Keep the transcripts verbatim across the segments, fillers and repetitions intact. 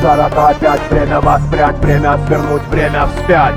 сорока пять, время воспрять, время свернуть, время вспять.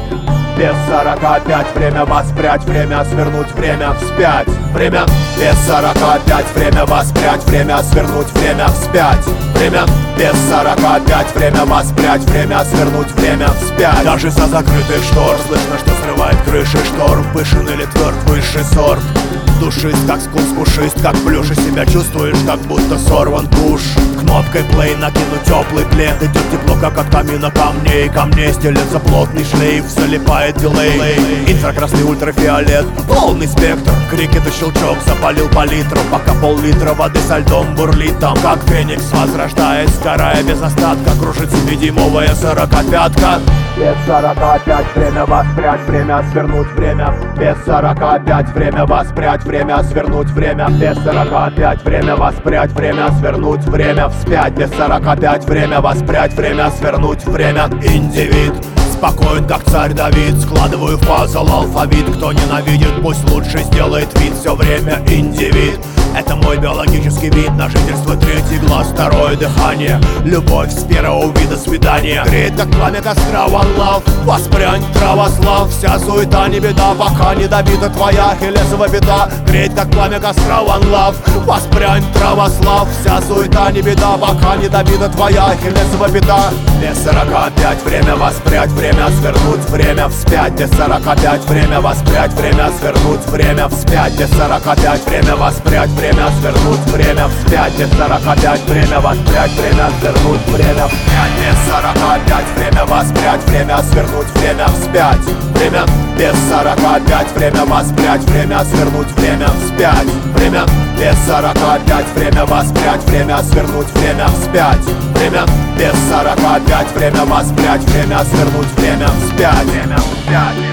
Без сорока пять, время воспрять, время свернуть, время вспять. Время без сорока пять, время воспрять, время свернуть, время вспять. Время без сорока пять, время воспрять, время свернуть, время вспять. Даже за закрытых штор слышно, что срывает крыши шторм. Пышен или тверд, высший сорт. Душист, как скунс, пушист, как плюш. И себя чувствуешь, как будто сорван куш. Кнопкой плей накину теплый плед. Идет тепло, как от камина камней. Камней стелется плотный шлейф, залипает дилей. Инфракрасный ультрафиолет, полный спектр. Крик это щелчок, запалил палитру. Пока пол-литра воды со льдом бурлит там. Как феникс возрождаясь, сгорая без остатка. Кружится невидимовая сорокопятка. Без сорока пять, время воспрять, время свернуть, время. Без сорока пять, время воспрять, время свернуть, время. Без сорока пять, время воспрять, время свернуть, время вспять. Без сорока пять, время воспрять, время свернуть, время. Индивид спокоен, как царь Давид. Складываю в пазл алфавит. Кто ненавидит, пусть лучше сделает вид. Все время индивид. Это мой биологический вид на жительство. Третий глаз, второе дыхание. Любовь с первого вида свидания. Греет, как пламя костра, one love. Воспрянь, православ. Вся суета не беда, пока не добита твоя ахиллесова пята. Греет, как пламя костра, one love. Воспрянь, православ. Вся суета не беда, пока не добита твоя ахиллесова пята. Без сорока пять, время воспрять, время свернуть, время вспять. Без сорока пять, время воспрять, время свернуть, время вспять. Без сорока пять, время воспрять, время свернуть, время вспять. Без сорока пять, время воспрять, время свернуть, время вспять. Без сорока пять, время воспрять, время свернуть, время вспять. Время без сорока пять, время воспрять, время свернуть, время вспять. Время без сорока пять, время воспрять, время свернуть, время вспять. Время без сорока пять, время воспрять, время свернуть, время вспять. Время вспять.